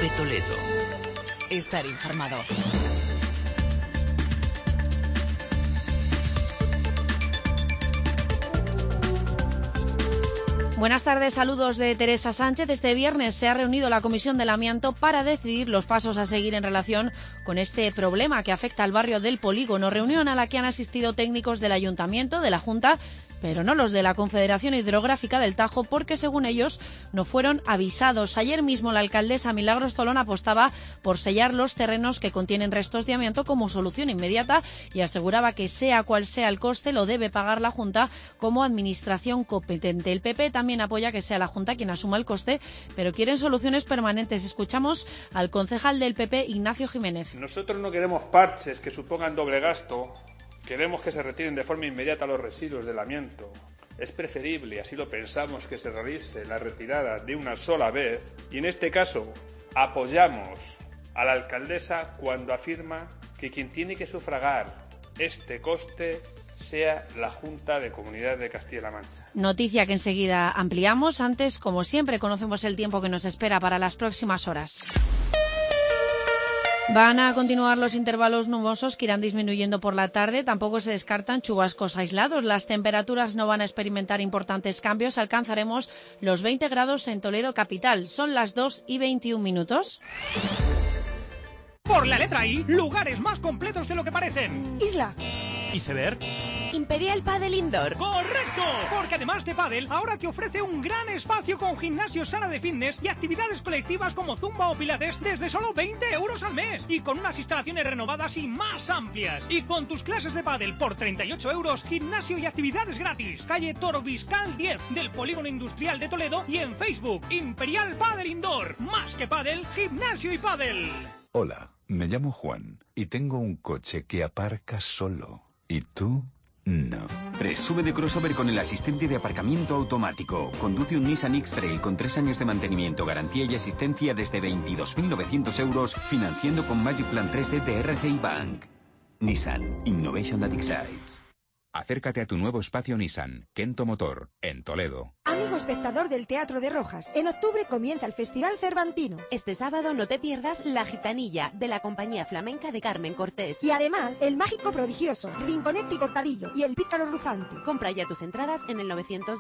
COPE Toledo. Estar informado. Buenas tardes, saludos de Teresa Sánchez. Este viernes se ha reunido la Comisión del Amianto para decidir los pasos a seguir en relación con este problema que afecta al barrio del Polígono. Reunión a la que han asistido técnicos del Ayuntamiento, de la Junta, pero no los de la Confederación Hidrográfica del Tajo, porque según ellos no fueron avisados. Ayer mismo la alcaldesa Milagros Tolón apostaba por sellar los terrenos que contienen restos de amianto como solución inmediata y aseguraba que sea cual sea el coste lo debe pagar la Junta como administración competente. El PP también apoya que sea la Junta quien asuma el coste, pero quieren soluciones permanentes. Escuchamos al concejal del PP, Ignacio Jiménez. Nosotros no queremos parches que supongan doble gasto. Queremos que se retiren de forma inmediata los residuos del amianto. Es preferible, así lo pensamos, que se realice la retirada de una sola vez y en este caso apoyamos a la alcaldesa cuando afirma que quien tiene que sufragar este coste sea la Junta de Comunidad de Castilla-La Mancha. Noticia que enseguida ampliamos. Antes, como siempre, conocemos el tiempo que nos espera para las próximas horas. Van a continuar los intervalos nubosos que irán disminuyendo por la tarde. Tampoco se descartan chubascos aislados. Las temperaturas no van a experimentar importantes cambios. Alcanzaremos los 20 grados en Toledo capital. Son las 2:21. Por la letra I, lugares más completos de lo que parecen. Isla. Iceberg. Imperial Padel Indoor. ¡Correcto! Porque además de pádel, ahora te ofrece un gran espacio con gimnasio, sala de fitness y actividades colectivas como zumba o pilates desde solo 20 euros al mes. Y con unas instalaciones renovadas y más amplias. Y con tus clases de pádel por 38 euros, gimnasio y actividades gratis. Calle Toro Biscal 10 del Polígono Industrial de Toledo y en Facebook, Imperial Padel Indoor. Más que pádel, gimnasio y pádel. Hola, me llamo Juan y tengo un coche que aparca solo. ¿Y tú? No. Presube de crossover con el asistente de aparcamiento automático. Conduce un Nissan X-Trail con 3 años de mantenimiento, garantía y asistencia desde 22.900 euros, financiando con Magic Plan 3D de RCI Bank. Nissan. Innovation that excites. Acércate a tu nuevo espacio Nissan, Kento Motor, en Toledo. Amigo espectador del Teatro de Rojas, en octubre comienza el Festival Cervantino. Este sábado no te pierdas La Gitanilla, de la compañía flamenca de Carmen Cortés. Y además, El Mágico Prodigioso, Rinconete y Cortadillo y El Pícaro Ruzante. Compra ya tus entradas en el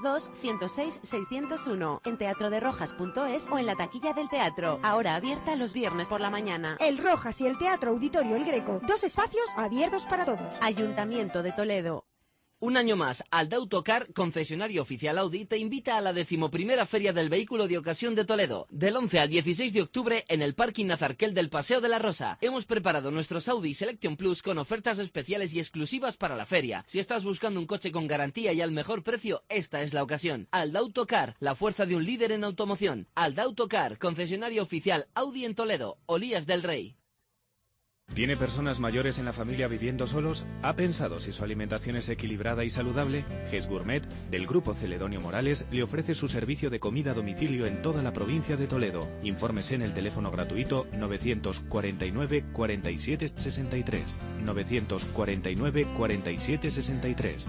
902-106-601, en teatroderojas.es o en la taquilla del teatro, ahora abierta los viernes por la mañana. El Rojas y el Teatro Auditorio El Greco, 2 espacios abiertos para todos. Ayuntamiento de Toledo. Un año más, Alda Autocar, concesionario oficial Audi, te invita a la 11ª Feria del Vehículo de Ocasión de Toledo, del 11 al 16 de octubre en el Parking Nazarquel del Paseo de la Rosa. Hemos preparado nuestros Audi Selection Plus con ofertas especiales y exclusivas para la feria. Si estás buscando un coche con garantía y al mejor precio, esta es la ocasión. Alda Autocar, la fuerza de un líder en automoción. Alda Autocar, concesionario oficial Audi en Toledo, Olías del Rey. ¿Tiene personas mayores en la familia viviendo solos? ¿Ha pensado si su alimentación es equilibrada y saludable? GES Gourmet, del Grupo Celedonio Morales, le ofrece su servicio de comida a domicilio en toda la provincia de Toledo. Infórmese en el teléfono gratuito 949 47 63. 949 47 63.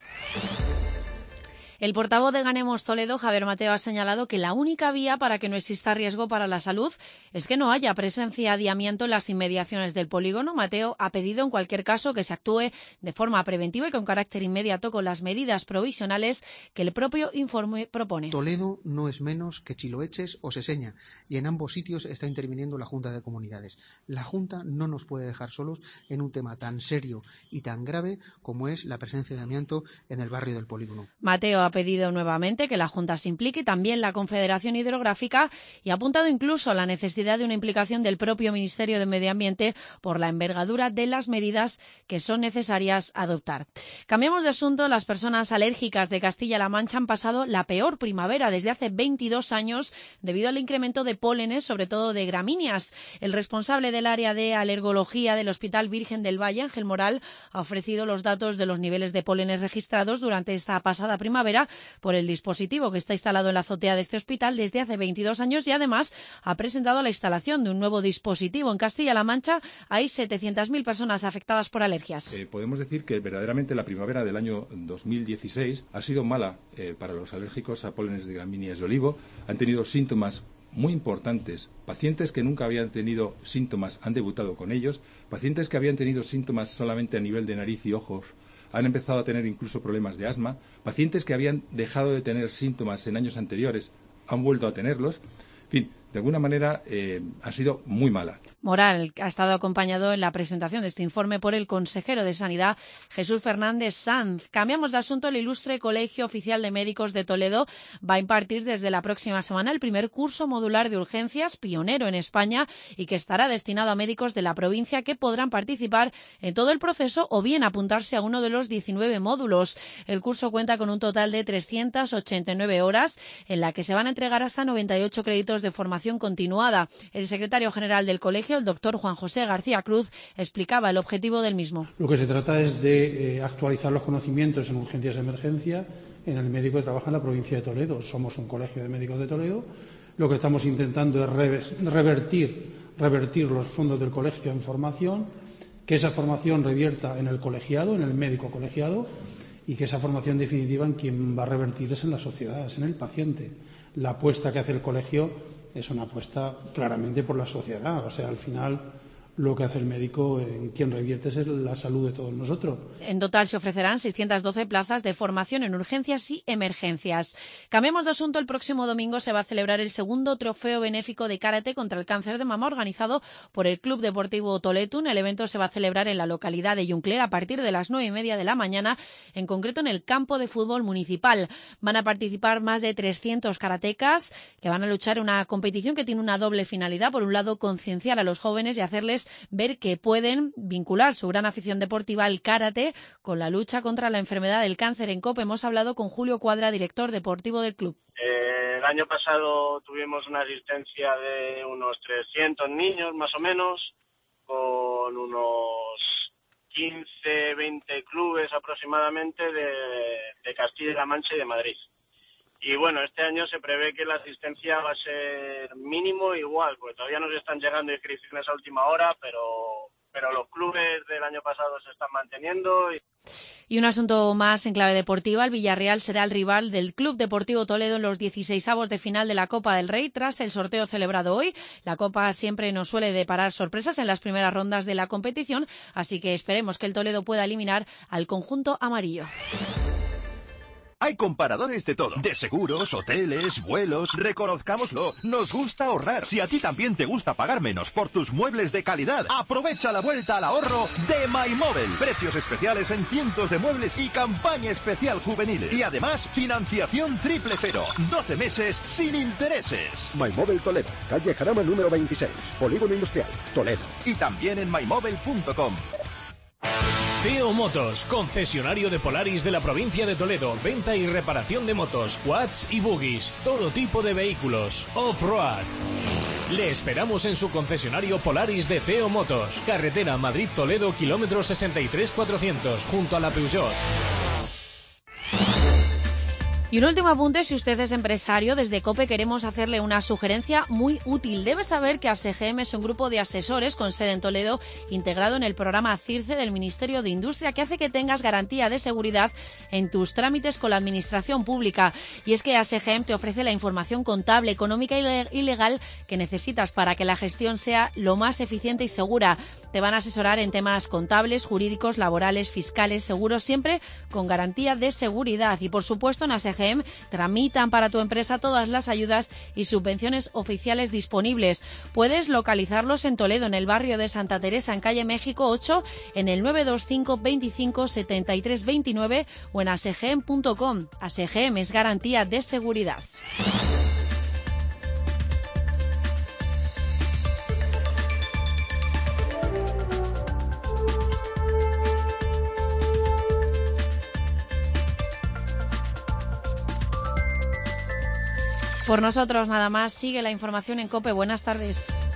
El portavoz de Ganemos Toledo, Javier Mateo, ha señalado que la única vía para que no exista riesgo para la salud es que no haya presencia de amianto en las inmediaciones del polígono. Mateo ha pedido, en cualquier caso, que se actúe de forma preventiva y con carácter inmediato con las medidas provisionales que el propio informe propone. Toledo no es menos que Chiloeches o Seseña, y en ambos sitios está interviniendo la Junta de Comunidades. La Junta no nos puede dejar solos en un tema tan serio y tan grave como es la presencia de amianto en el barrio del polígono. Mateo ha pedido nuevamente que la Junta se implique, también la Confederación Hidrográfica, y ha apuntado incluso a la necesidad de una implicación del propio Ministerio de Medio Ambiente por la envergadura de las medidas que son necesarias adoptar. Cambiamos de asunto. Las personas alérgicas de Castilla-La Mancha han pasado la peor primavera desde hace 22 años debido al incremento de pólenes, sobre todo de gramíneas. El responsable del área de alergología del Hospital Virgen del Valle, Ángel Moral, ha ofrecido los datos de los niveles de pólenes registrados durante esta pasada primavera por el dispositivo que está instalado en la azotea de este hospital desde hace 22 años y además ha presentado la instalación de un nuevo dispositivo. En Castilla-La Mancha hay 700.000 personas afectadas por alergias. Podemos decir que verdaderamente la primavera del año 2016 ha sido mala para los alérgicos a pólenes de gramíneas de olivo. Han tenido síntomas muy importantes. Pacientes que nunca habían tenido síntomas han debutado con ellos. Pacientes que habían tenido síntomas solamente a nivel de nariz y ojos han empezado a tener incluso problemas de asma. Pacientes que habían dejado de tener síntomas en años anteriores han vuelto a tenerlos. En fin, de alguna manera ha sido muy mala. Moral ha estado acompañado en la presentación de este informe por el consejero de Sanidad, Jesús Fernández Sanz. Cambiamos de asunto. El ilustre Colegio Oficial de Médicos de Toledo va a impartir desde la próxima semana el primer curso modular de urgencias, pionero en España, y que estará destinado a médicos de la provincia que podrán participar en todo el proceso o bien apuntarse a uno de los 19 módulos. El curso cuenta con un total de 389 horas, en la que se van a entregar hasta 98 créditos de formación continuada. El secretario general del colegio, el doctor Juan José García Cruz, explicaba el objetivo del mismo. Lo que se trata es de actualizar los conocimientos en urgencias de emergencia en el médico que trabaja en la provincia de Toledo. Somos un colegio de médicos de Toledo. Lo que estamos intentando es revertir los fondos del colegio en formación, que esa formación revierta en el colegiado, en el médico colegiado, y que esa formación definitiva en quien va a revertir es en la sociedad, es en el paciente. La apuesta que hace el colegio es una apuesta claramente por la sociedad. O sea, al final lo que hace el médico en quien revierte es la salud de todos nosotros. En total se ofrecerán 612 plazas de formación en urgencias y emergencias. Cambiamos de asunto. El próximo domingo se va a celebrar el segundo trofeo benéfico de karate contra el cáncer de mama organizado por el Club Deportivo Toletun. El evento se va a celebrar en la localidad de Juncler a partir de las 9:30 de la mañana, en concreto en el campo de fútbol municipal. Van a participar más de 300 karatecas que van a luchar en una competición que tiene una doble finalidad. Por un lado, concienciar a los jóvenes y hacerles ver que pueden vincular su gran afición deportiva al karate con la lucha contra la enfermedad del cáncer. En COPE hemos hablado con Julio Cuadra, director deportivo del club. El año pasado tuvimos una asistencia de unos 300 niños más o menos, con unos 15, 20 clubes aproximadamente de Castilla-La Mancha y de Madrid. Y bueno, este año se prevé que la asistencia va a ser mínimo igual, porque todavía nos están llegando inscripciones a última hora, pero los clubes del año pasado se están manteniendo. Y un asunto más en clave deportiva. El Villarreal será el rival del Club Deportivo Toledo en los 16avos de final de la Copa del Rey tras el sorteo celebrado hoy. La Copa siempre nos suele deparar sorpresas en las primeras rondas de la competición, así que esperemos que el Toledo pueda eliminar al conjunto amarillo. Hay comparadores de todo, de seguros, hoteles, vuelos, reconozcámoslo, nos gusta ahorrar. Si a ti también te gusta pagar menos por tus muebles de calidad, aprovecha la vuelta al ahorro de MyMobile. Precios especiales en cientos de muebles y campaña especial juvenil. Y además, financiación 000, 12 meses sin intereses. MyMobile Toledo, calle Jarama número 26, Polígono Industrial, Toledo. Y también en mymobile.com. Teo Motos, concesionario de Polaris de la provincia de Toledo. Venta y reparación de motos, quads y buggies, todo tipo de vehículos, off-road. Le esperamos en su concesionario Polaris de Teo Motos. Carretera Madrid-Toledo, kilómetro 63,400, junto a la Peugeot. Y un último apunte, si usted es empresario, desde COPE queremos hacerle una sugerencia muy útil. Debe saber que ASEGEM es un grupo de asesores con sede en Toledo, integrado en el programa CIRCE del Ministerio de Industria, que hace que tengas garantía de seguridad en tus trámites con la administración pública. Y es que ASEGEM te ofrece la información contable, económica y legal que necesitas para que la gestión sea lo más eficiente y segura. Te van a asesorar en temas contables, jurídicos, laborales, fiscales, seguros, siempre con garantía de seguridad. Y por supuesto, en ASEGEM tramitan para tu empresa todas las ayudas y subvenciones oficiales disponibles. Puedes localizarlos en Toledo, en el barrio de Santa Teresa, en calle México 8, en el 925 25 73 29 o en asegem.com. ASEGEM es garantía de seguridad. Por nosotros nada más. Sigue la información en COPE. Buenas tardes.